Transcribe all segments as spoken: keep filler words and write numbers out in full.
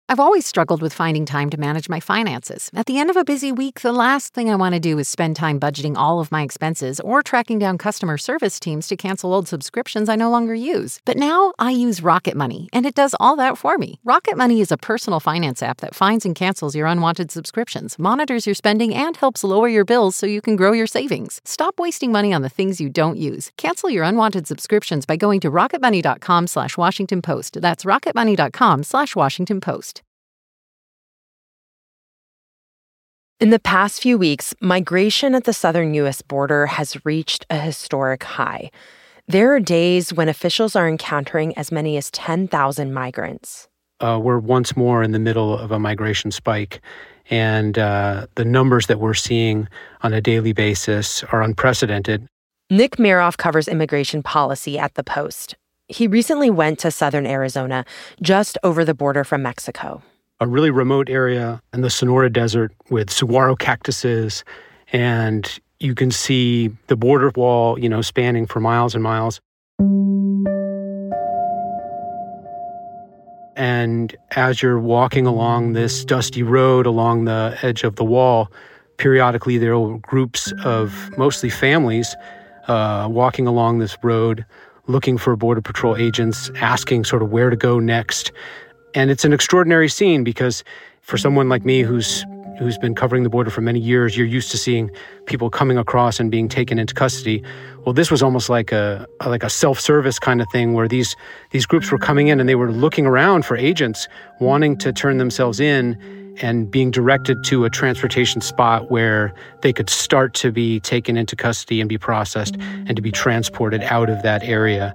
I've always struggled with finding time to manage my finances. At the end of a busy week, the last thing I want to do is spend time budgeting all of my expenses or tracking down customer service teams to cancel old subscriptions I no longer use. But now I use Rocket Money, and it does all that for me. Rocket Money is a personal finance app that finds and cancels your unwanted subscriptions, monitors your spending, and helps lower your bills so you can grow your savings. Stop wasting money on the things you don't use. Cancel your unwanted subscriptions by going to rocketmoney.com slash Washington Post. That's rocketmoney.com slash Washington Post. In the past few weeks, migration at the southern U S border has reached a historic high. There are days when officials are encountering as many as ten thousand migrants. Uh, we're once more in the middle of a migration spike, and uh, the numbers that we're seeing on a daily basis are unprecedented. Nick Miroff covers immigration policy at The Post. He recently went to southern Arizona, just over the border from Mexico. A really remote area in the Sonora Desert with saguaro cactuses, and you can see the border wall, you know, spanning for miles and miles. And as you're walking along this dusty road along the edge of the wall, periodically there are groups of mostly families uh, walking along this road, looking for Border Patrol agents, asking sort of where to go next. And it's an extraordinary scene because for someone like me who's who's been covering the border for many years, you're used to seeing people coming across and being taken into custody. Well, this was almost like a like a self-service kind of thing where these these groups were coming in and they were looking around for agents wanting to turn themselves in and being directed to a transportation spot where they could start to be taken into custody and be processed and to be transported out of that area.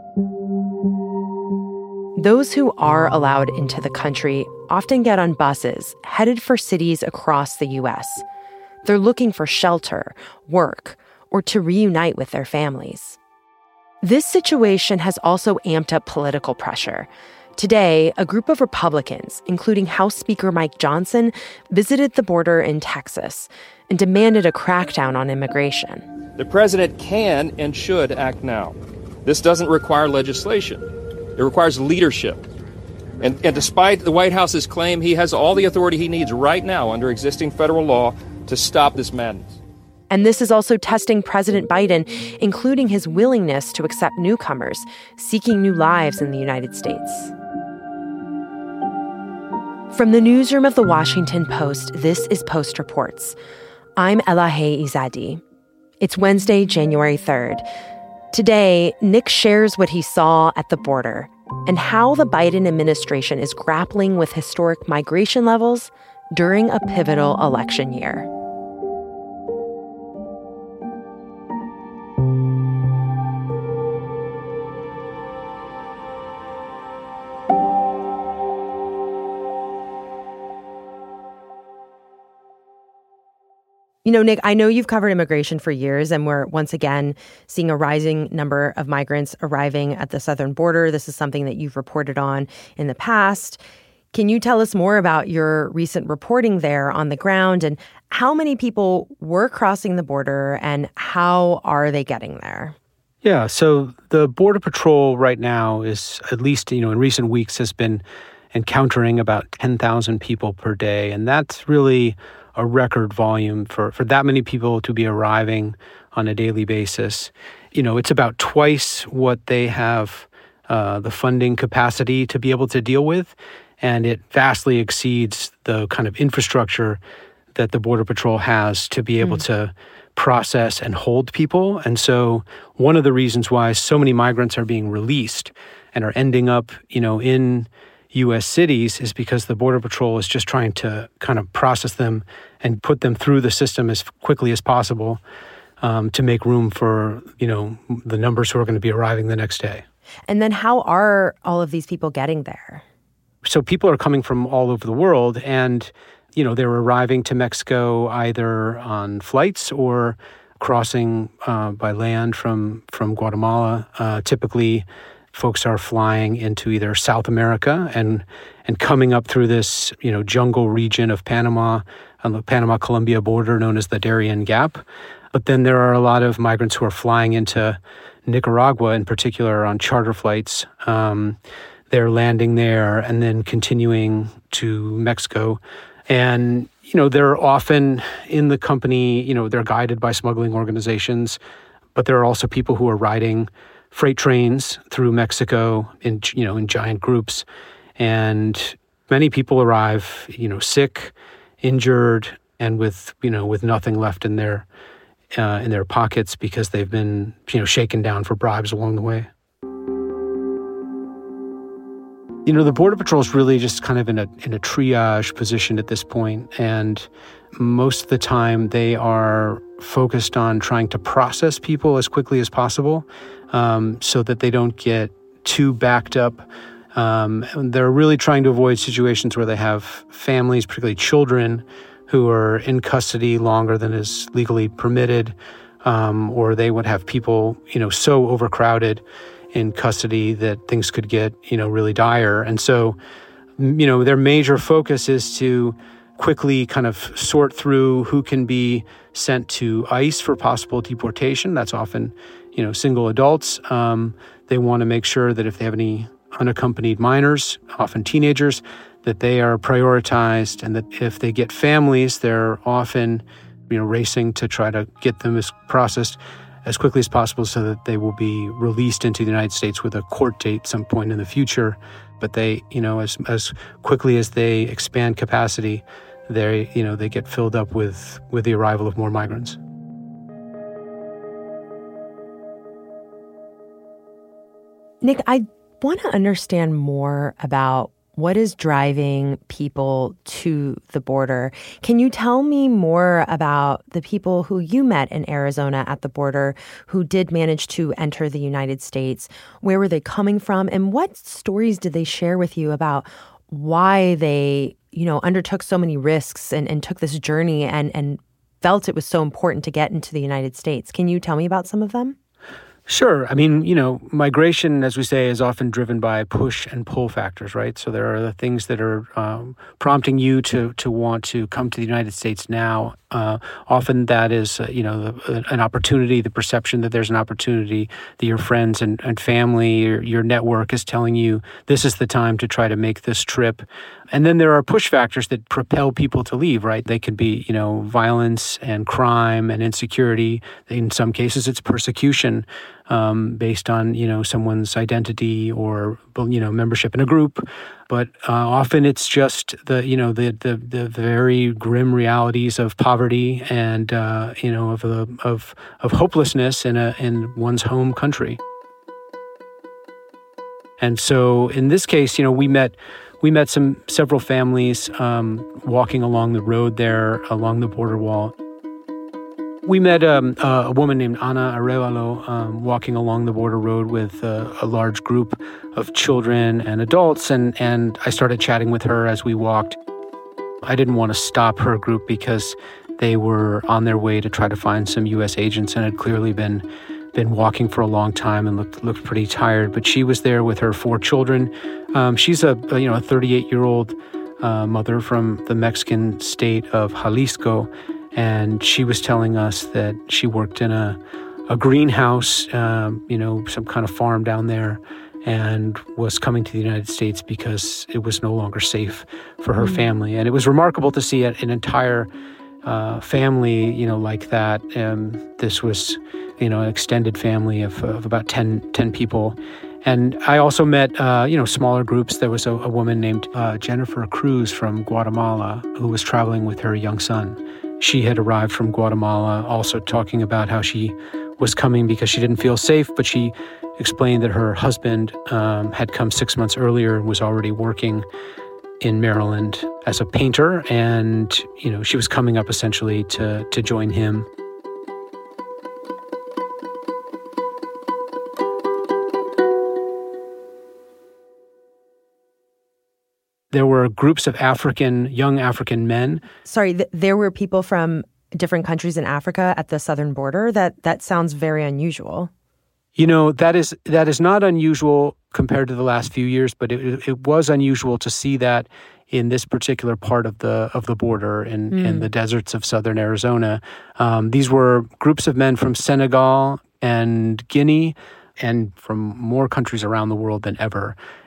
Those who are allowed into the country often get on buses headed for cities across the U S. They're looking for shelter, work, or to reunite with their families. This situation has also amped up political pressure. Today, a group of Republicans, including House Speaker Mike Johnson, visited the border in Texas and demanded a crackdown on immigration. The president can and should act now. This doesn't require legislation. It requires leadership. And, and despite the White House's claim, he has all the authority he needs right now under existing federal law to stop this madness. And this is also testing President Biden, including his willingness to accept newcomers seeking new lives in the United States. From the newsroom of The Washington Post, this is Post Reports. I'm Elahe Izadi. It's Wednesday, January third. Today, Nick shares what he saw at the border and how the Biden administration is grappling with historic migration levels during a pivotal election year. You know, Nick, I know you've covered immigration for years, and we're once again seeing a rising number of migrants arriving at the southern border. This is something that you've reported on in the past. Can you tell us more about your recent reporting there on the ground and how many people were crossing the border and how are they getting there? Yeah, so the Border Patrol right now is, at least, you know, in recent weeks has been encountering about ten thousand people per day, and that's really a record volume for, for that many people to be arriving on a daily basis. You know, it's about twice what they have uh, the funding capacity to be able to deal with, and it vastly exceeds the kind of infrastructure that the Border Patrol has to be able mm. to process and hold people. And so one of the reasons why so many migrants are being released and are ending up, you know, in U S cities is because the Border Patrol is just trying to kind of process them and put them through the system as quickly as possible um, to make room for, you know, the numbers who are going to be arriving the next day. And then how are all of these people getting there? So people are coming from all over the world, and, you know, they're arriving to Mexico either on flights or crossing uh, by land from, from Guatemala. Uh, typically, folks are flying into either South America and and coming up through this, you know, jungle region of Panama on the Panama-Colombia border known as the Darien Gap. But then there are a lot of migrants who are flying into Nicaragua, in particular, on charter flights. Um, they're landing there and then continuing to Mexico. And, you know, they're often in the company, you know, they're guided by smuggling organizations, but there are also people who are riding freight trains through Mexico in, you know, in giant groups. And many people arrive, you know, sick, injured, and with, you know, with nothing left in their uh, in their pockets because they've been, you know, shaken down for bribes along the way. You know, the Border Patrol is really just kind of in a in a triage position at this point, and most of the time they are focused on trying to process people as quickly as possible, um, so that they don't get too backed up. Um, they're really trying to avoid situations where they have families, particularly children, who are in custody longer than is legally permitted, um, or they would have people, you know, so overcrowded in custody that things could get, you know, really dire. And so, you know, their major focus is to quickly kind of sort through who can be sent to ICE for possible deportation. That's often, you know, single adults. Um, they want to make sure that if they have any unaccompanied minors, often teenagers, that they are prioritized, and that if they get families, they're often, you know, racing to try to get them as processed as quickly as possible so that they will be released into the United States with a court date some point in the future. But they, you know, as as quickly as they expand capacity, they, you know, they get filled up with, with the arrival of more migrants. Nick, I want to understand more about what is driving people to the border. Can you tell me more about the people who you met in Arizona at the border who did manage to enter the United States? Where were they coming from? And what stories did they share with you about why they, you know, undertook so many risks and, and took this journey and, and felt it was so important to get into the United States? Can you tell me about some of them? Sure. I mean, you know, migration, as we say, is often driven by push and pull factors, right? So there are the things that are um, prompting you to to want to come to the United States now. Uh, often that is, uh, you know, the, an opportunity, the perception that there's an opportunity, that your friends and, and family, your, your network is telling you this is the time to try to make this trip. And then there are push factors that propel people to leave, right? They could be, you know, violence and crime and insecurity. In some cases, it's persecution um, based on, you know, someone's identity or, you know, membership in a group. But uh, often it's just the, you know, the the, the very grim realities of poverty and, uh, you know, of a, of of hopelessness in a in one's home country. And so in this case, you know, we met. We met some several families um, walking along the road there, along the border wall. We met um, a woman named Ana Arevalo um, walking along the border road with uh, a large group of children and adults, and, and I started chatting with her as we walked. I didn't want to stop her group because they were on their way to try to find some U S agents and had clearly been been walking for a long time and looked looked pretty tired. But she was there with her four children. Um, she's a, a you know a thirty-eight-year-old uh, mother from the Mexican state of Jalisco, and she was telling us that she worked in a a greenhouse, um, you know, some kind of farm down there, and was coming to the United States because it was no longer safe for her mm-hmm. family. And it was remarkable to see an entire uh, family, you know, like that. Um, this was, you know, an extended family of, of about ten, ten people. And I also met, uh, you know, smaller groups. There was a, a woman named uh, Jennifer Cruz from Guatemala who was traveling with her young son. She had arrived from Guatemala, also talking about how she was coming because she didn't feel safe, but she explained that her husband um, had come six months earlier and was already working in Maryland as a painter, and, you know, she was coming up essentially to to join him. There were groups of African, young African men. Sorry, th- there were people from different countries in Africa at the southern border? That that sounds very unusual. You know, that is that is not unusual compared to the last few years, but it, it was unusual to see that in this particular part of the of the border in, mm. in the deserts of southern Arizona. Um, these were groups of men from Senegal and Guinea and from more countries around the world than ever.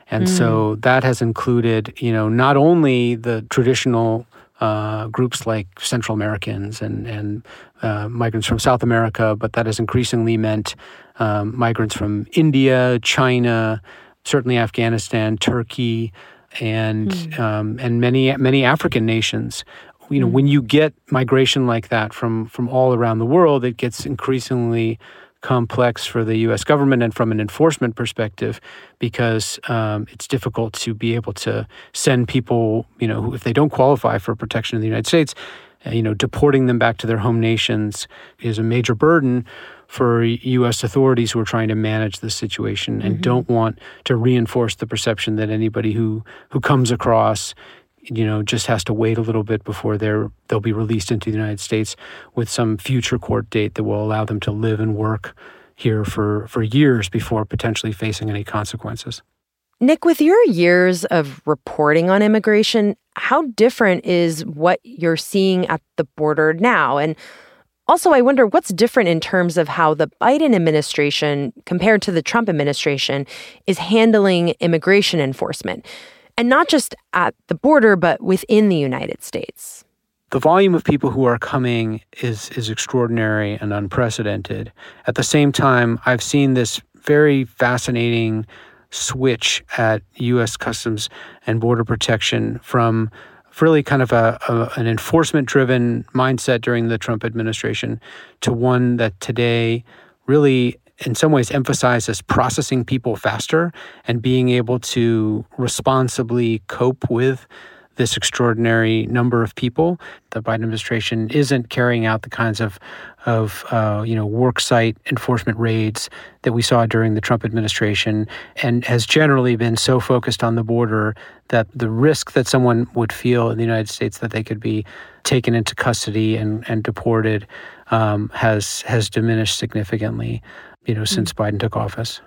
And Mm. so that has included, you know, not only the traditional uh, groups like Central Americans and, and uh, migrants from South America, but that has increasingly meant um, migrants from India, China, certainly Afghanistan, Turkey, and mm. um, and many many African nations. You know, mm. when you get migration like that from from all around the world, it gets increasingly complex for the U S government and from an enforcement perspective, because um, it's difficult to be able to send people, you know, who, if they don't qualify for protection in the United States, uh, you know, deporting them back to their home nations is a major burden for U S authorities who are trying to manage this situation and mm-hmm. don't want to reinforce the perception that anybody who who comes across, you know, just has to wait a little bit before they're they'll be released into the United States with some future court date that will allow them to live and work here for, for years before potentially facing any consequences. Nick, with your years of reporting on immigration, how different is what you're seeing at the border now? And also, I wonder what's different in terms of how the Biden administration, compared to the Trump administration, is handling immigration enforcement. And not just at the border, but within the United States. The volume of people who are coming is is extraordinary and unprecedented. At the same time, I've seen this very fascinating switch at U S Customs and Border Protection from really kind of a, a an enforcement-driven mindset during the Trump administration to one that today really in some ways emphasizes processing people faster and being able to responsibly cope with this extraordinary number of people. The Biden administration isn't carrying out the kinds of, of uh, you know, worksite enforcement raids that we saw during the Trump administration, and has generally been so focused on the border that the risk that someone would feel in the United States that they could be taken into custody and, and deported um, has has diminished significantly, you know, since mm-hmm. Biden took office.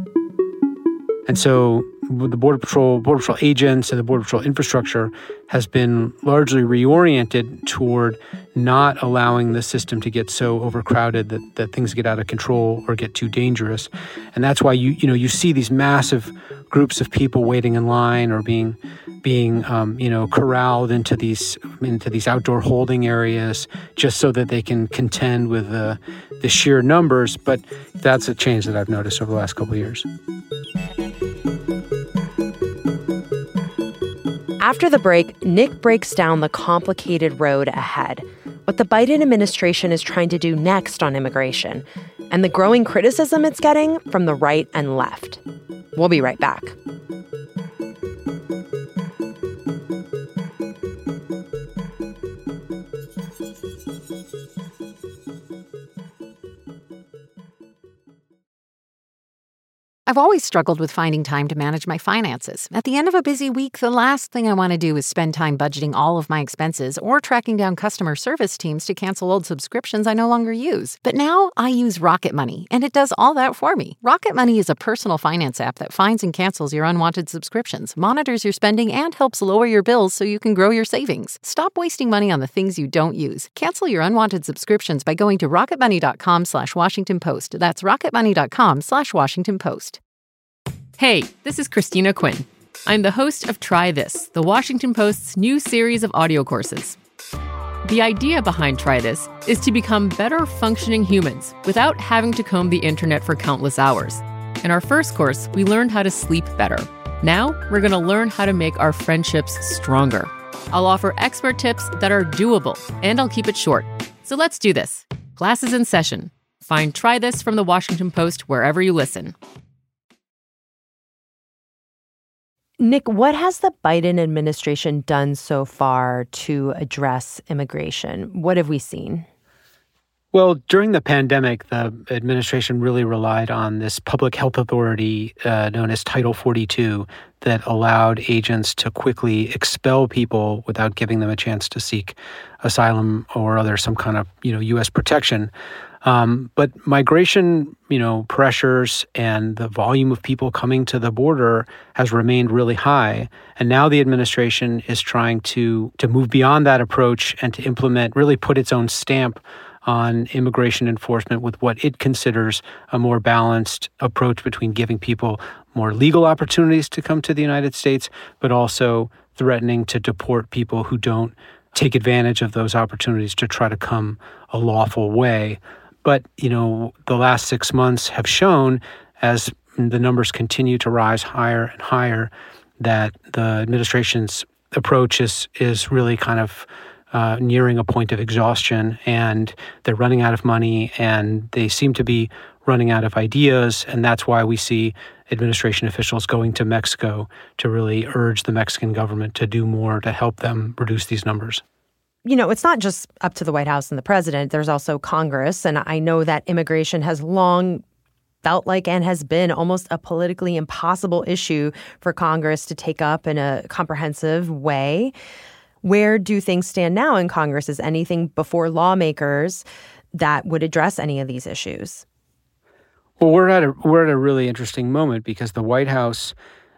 And so the Border Patrol, Border Patrol agents and the Border Patrol infrastructure has been largely reoriented toward not allowing the system to get so overcrowded that, that things get out of control or get too dangerous. And that's why you you know you see these massive groups of people waiting in line or being being um, you know corralled into these into these outdoor holding areas just so that they can contend with the the sheer numbers. But that's a change that I've noticed over the last couple of years. After the break, Nick breaks down the complicated road ahead, what the Biden administration is trying to do next on immigration, and the growing criticism it's getting from the right and left. We'll be right back. I've always struggled with finding time to manage my finances. At the end of a busy week, the last thing I want to do is spend time budgeting all of my expenses or tracking down customer service teams to cancel old subscriptions I no longer use. But now I use Rocket Money, and it does all that for me. Rocket Money is a personal finance app that finds and cancels your unwanted subscriptions, monitors your spending, and helps lower your bills so you can grow your savings. Stop wasting money on the things you don't use. Cancel your unwanted subscriptions by going to rocketmoney.com slash Washington Post. That's rocketmoney.com slash Washington Post. Hey, this is Christina Quinn. I'm the host of Try This, the Washington Post's new series of audio courses. The idea behind Try This is to become better functioning humans without having to comb the internet for countless hours. In our first course, we learned how to sleep better. Now, we're going to learn how to make our friendships stronger. I'll offer expert tips that are doable, and I'll keep it short. So let's do this. Class is in session. Find Try This from the Washington Post wherever you listen. Nick, what has the Biden administration done so far to address immigration? What have we seen? Well, during the pandemic, the administration really relied on this public health authority uh, known as Title forty-two that allowed agents to quickly expel people without giving them a chance to seek asylum or other some kind of, you know, U S protection. Um, but migration, you know, pressures and the volume of people coming to the border has remained really high. And now the administration is trying to to move beyond that approach and to implement, really put its own stamp on immigration enforcement with what it considers a more balanced approach between giving people more legal opportunities to come to the United States, but also threatening to deport people who don't take advantage of those opportunities to try to come a lawful way. But, you know, the last six months have shown, as the numbers continue to rise higher and higher, that the administration's approach is is really kind of uh, nearing a point of exhaustion, and they're running out of money, and they seem to be running out of ideas, and that's why we see administration officials going to Mexico to really urge the Mexican government to do more to help them reduce these numbers. You know, it's not just up to the White House and the president. There's also Congress, and I know that immigration has long felt like and has been almost a politically impossible issue for Congress to take up in a comprehensive way. Where do things stand now in Congress? Is anything before lawmakers that would address any of these issues? Well, we're at a we're at a really interesting moment because the White House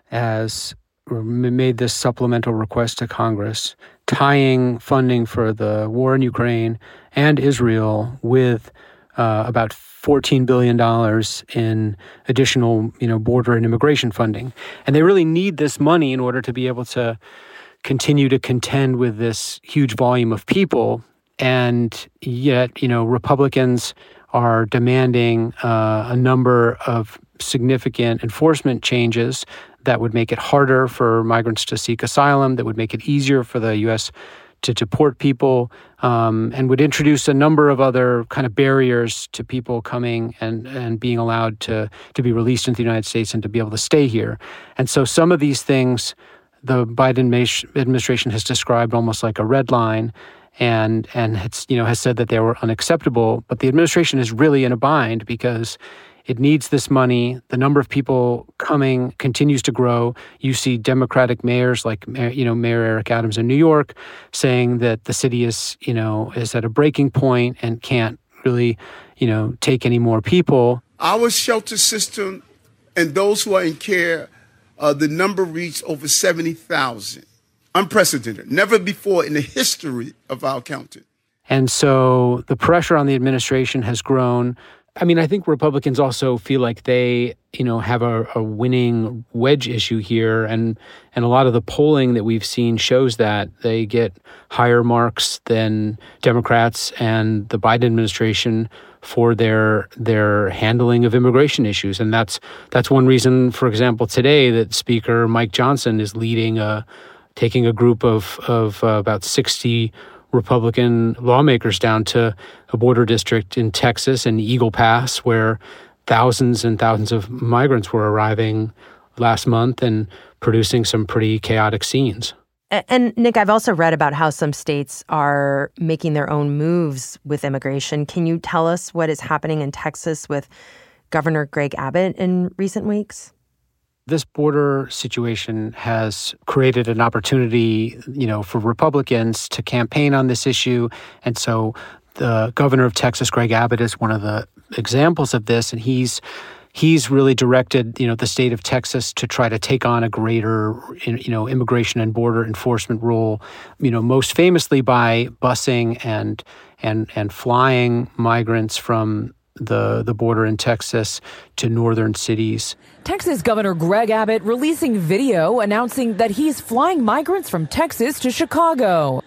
has made this supplemental request to Congress, tying funding for the war in Ukraine and Israel with uh, about fourteen billion dollars in additional, you know, border and immigration funding. And they really need this money in order to be able to continue to contend with this huge volume of people. And yet, you know, Republicans are demanding uh, a number of significant enforcement changes that would make it harder for migrants to seek asylum, that would make it easier for the U S to deport people, um, and would introduce a number of other kind of barriers to people coming and, and being allowed to, to be released into the United States and to be able to stay here. And so some of these things the Biden administration has described almost like a red line, and and it's, you know, has said that they were unacceptable. But the administration is really in a bind because it needs this money. The number of people coming continues to grow. You see Democratic mayors like, you know, Mayor Eric Adams in New York saying that the city is, you know, is at a breaking point and can't really, you know, take any more people. Our shelter system and those who are in care, uh, the number reached over seventy thousand. Unprecedented. Never before in the history of our county. And so the pressure on the administration has grown. I mean, I think Republicans also feel like they, you know, have a, a winning wedge issue here. And, and a lot of the polling that we've seen shows that they get higher marks than Democrats and the Biden administration for their their handling of immigration issues. And that's that's one reason, for example, today that Speaker Mike Johnson is leading a taking a group of, of uh, about sixty Republican lawmakers down to a border district in Texas and Eagle Pass, where thousands and thousands of migrants were arriving last month and producing some pretty chaotic scenes. And Nick, I've also read about how some states are making their own moves with immigration. Can you tell us what is happening in Texas with Governor Greg Abbott in recent weeks? This border situation has created an opportunity, you know, for Republicans to campaign on this issue. And so the governor of Texas, Greg Abbott, is one of the examples of this. And he's he's really directed, you know, the state of Texas to try to take on a greater, you know, immigration and border enforcement role, you know, most famously by busing and and and flying migrants from the the border in Texas to northern cities. Texas Governor Greg Abbott releasing video announcing that he's flying migrants from Texas to Chicago.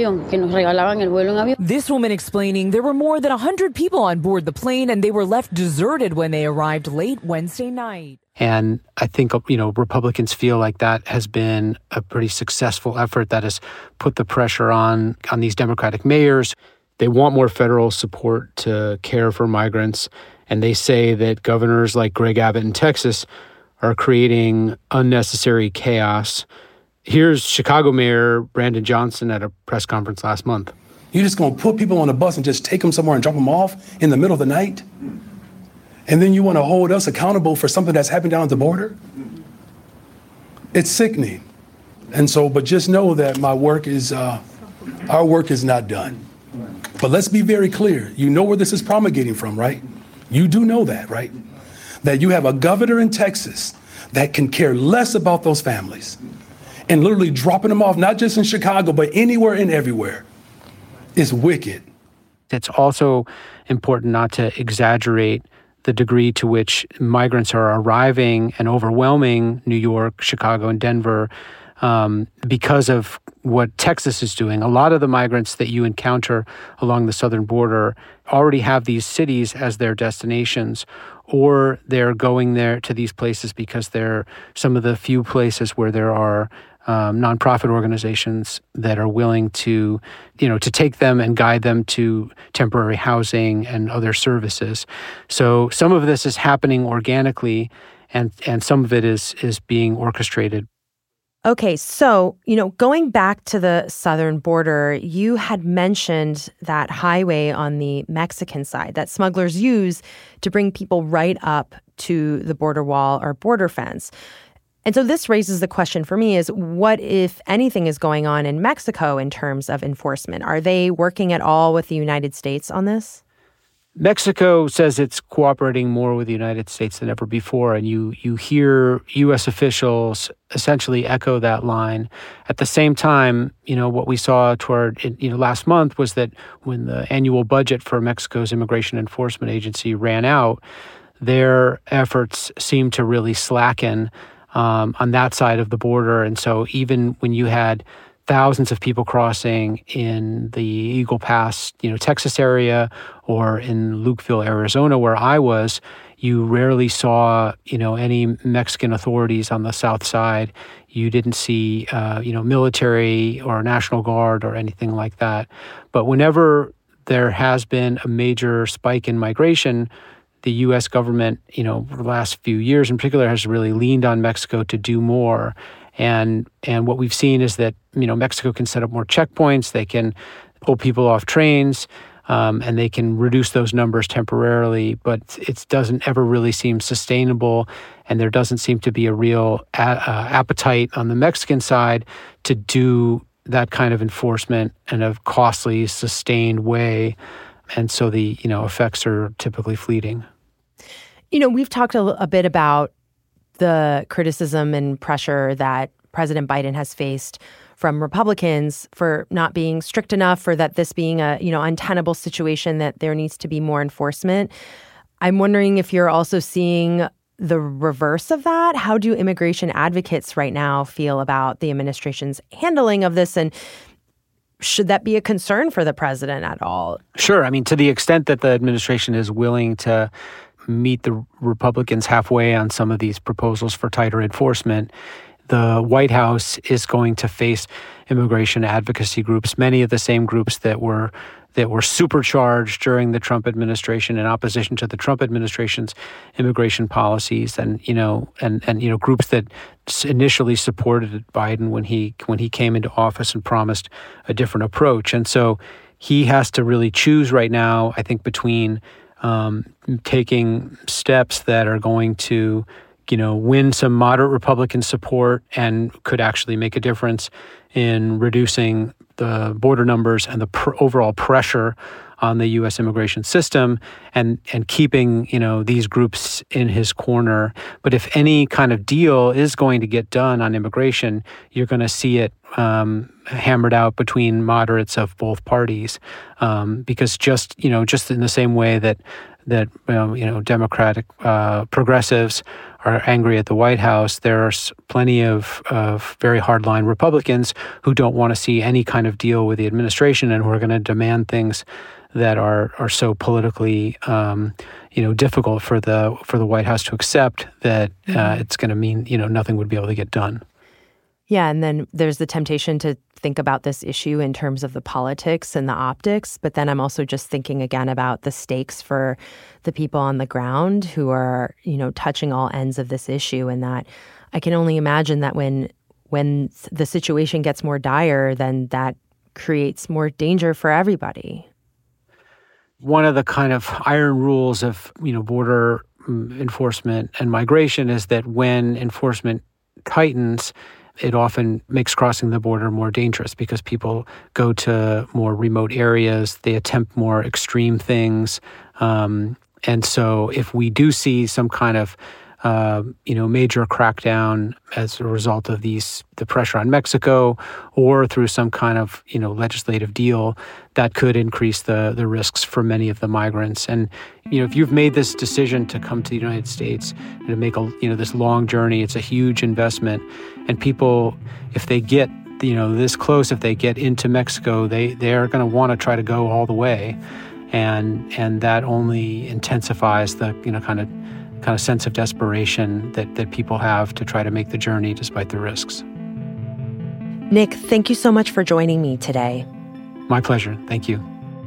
This woman explaining there were more than one hundred people on board the plane and they were left deserted when they arrived late Wednesday night. And I think, you know, Republicans feel like that has been a pretty successful effort that has put the pressure on on these Democratic mayors. They want more federal support to care for migrants. And they say that governors like Greg Abbott in Texas are creating unnecessary chaos. Here's Chicago Mayor Brandon Johnson at a press conference last month. You're just going to put people on a bus and just take them somewhere and drop them off in the middle of the night? And then you want to hold us accountable for something that's happened down at the border? It's sickening. And so, but just know that my work is, uh, our work is not done. But let's be very clear. You know where this is promulgating from, right? You do know that, right? That you have a governor in Texas that can care less about those families and literally dropping them off, not just in Chicago, but anywhere and everywhere, is wicked. It's also important not to exaggerate the degree to which migrants are arriving and overwhelming New York, Chicago, and Denver um, because of what Texas is doing. A lot of the migrants that you encounter along the southern border already have these cities as their destinations, or they're going there to these places because they're some of the few places where there are Um, nonprofit organizations that are willing to, you know, to take them and guide them to temporary housing and other services. So some of this is happening organically, and and some of it is is being orchestrated. Okay, so, you know, going back to the southern border, you had mentioned that highway on the Mexican side that smugglers use to bring people right up to the border wall or border fence. And so this raises the question for me is, what, if anything, is going on in Mexico in terms of enforcement? Are they working at all with the United States on this? Mexico says it's cooperating more with the United States than ever before, and you you hear U S officials essentially echo that line. At the same time, you know, what we saw toward, you know, last month was that when the annual budget for Mexico's Immigration Enforcement Agency ran out, their efforts seemed to really slacken Um, on that side of the border. And so even when you had thousands of people crossing in the Eagle Pass, you know, Texas area, or in Lukeville, Arizona, where I was, you rarely saw, you know, any Mexican authorities on the south side. You didn't see, uh, you know, military or National Guard or anything like that. But whenever there has been a major spike in migration, the U S government, you know, for the last few years in particular, has really leaned on Mexico to do more. And and what we've seen is that, you know, Mexico can set up more checkpoints. They can pull people off trains, um, and they can reduce those numbers temporarily. But it doesn't ever really seem sustainable, and there doesn't seem to be a real a- uh, appetite on the Mexican side to do that kind of enforcement in a costly, sustained way. And so the, you know, effects are typically fleeting. You know, we've talked a, a bit about the criticism and pressure that President Biden has faced from Republicans for not being strict enough, for that this being a, you know, untenable situation, that there needs to be more enforcement. I'm wondering if you're also seeing the reverse of that. How do immigration advocates right now feel about the administration's handling of this, and should that be a concern for the president at all? Sure. I mean, to the extent that the administration is willing to meet the Republicans halfway on some of these proposals for tighter enforcement, the White House is going to face immigration advocacy groups, many of the same groups that were that were supercharged during the Trump administration in opposition to the Trump administration's immigration policies, and you know, and and you know, groups that initially supported Biden when he when he came into office and promised a different approach. And so he has to really choose right now, I think, between um, taking steps that are going to, you know, win some moderate Republican support and could actually make a difference in reducing the border numbers and the pr- overall pressure on the U S immigration system, and and keeping, you know, these groups in his corner. But if any kind of deal is going to get done on immigration, you're going to see it um, hammered out between moderates of both parties, um, because just you know just in the same way that that um, you know Democratic uh, progressives are angry at the White House, there's plenty of, of very hardline Republicans who don't want to see any kind of deal with the administration and who are going to demand things that are are so politically um, you know difficult for the for the White House to accept that uh, it's going to mean you know nothing would be able to get done. Yeah, and then there's the temptation to think about this issue in terms of the politics and the optics, but then I'm also just thinking again about the stakes for the people on the ground who are, you know, touching all ends of this issue, and that I can only imagine that when when the situation gets more dire, then that creates more danger for everybody. One of the kind of iron rules of, you know, border enforcement and migration is that when enforcement tightens, it often makes crossing the border more dangerous because people go to more remote areas, they attempt more extreme things. Um, and so if we do see some kind of uh, you know, major crackdown as a result of these the pressure on Mexico, or through some kind of, you know, legislative deal that could increase the the risks for many of the migrants. And, you know, if you've made this decision to come to the United States and to make a, you know, this long journey, it's a huge investment. And people, if they get, you know, this close, if they get into Mexico, they they're going to want to try to go all the way. And and that only intensifies the, you know, kind of kind of sense of desperation that, that people have to try to make the journey despite the risks. Nick, thank you so much for joining me today. My pleasure. Thank you.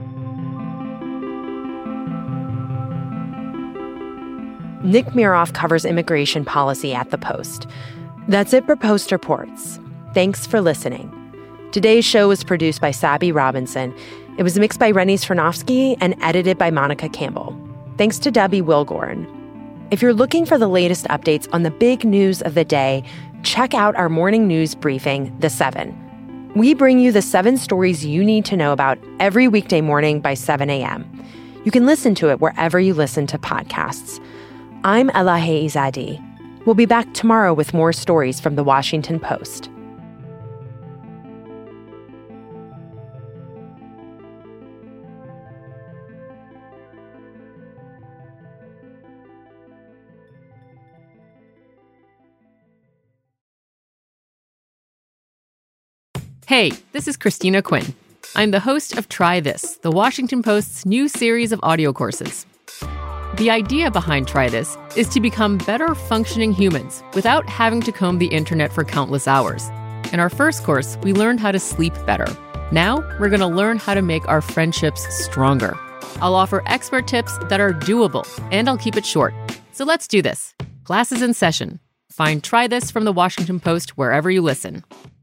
Nick Miroff covers immigration policy at The Post. That's it for Post Reports. Thanks for listening. Today's show was produced by Sabby Robinson. It was mixed by Rennie Svirnovsky and edited by Monica Campbell. Thanks to Debbie Wilgorn. If you're looking for the latest updates on the big news of the day, check out our morning news briefing, The Seven. We bring you the seven stories you need to know about every weekday morning by seven a.m. You can listen to it wherever you listen to podcasts. I'm Elahe Izadi. We'll be back tomorrow with more stories from The Washington Post. Hey, this is Christina Quinn. I'm the host of Try This, The Washington Post's new series of audio courses. The idea behind Try This is to become better functioning humans without having to comb the internet for countless hours. In our first course, we learned how to sleep better. Now, we're going to learn how to make our friendships stronger. I'll offer expert tips that are doable, and I'll keep it short. So let's do this. Class is in session. Find Try This from The Washington Post wherever you listen.